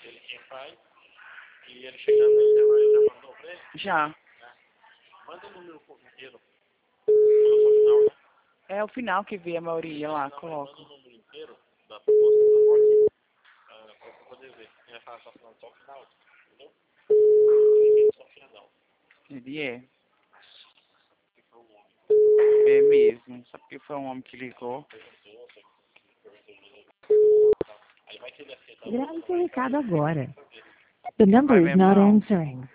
ele quem faz. E ele chegando aí, já mandou pra ele? Já. Manda o número inteiro. Final, né? É o final que vê a maioria lá, coloca. Manda o número inteiro da proposta da morte pra eu poder ver. Ele fala só o final, entendeu? Só o final. Ele é. Que foi um homem. É mesmo. Sabe que foi um homem que ligou? Aí vai que ele aceita. Grave seu recado agora. The number Vai is mesmo not não. answering.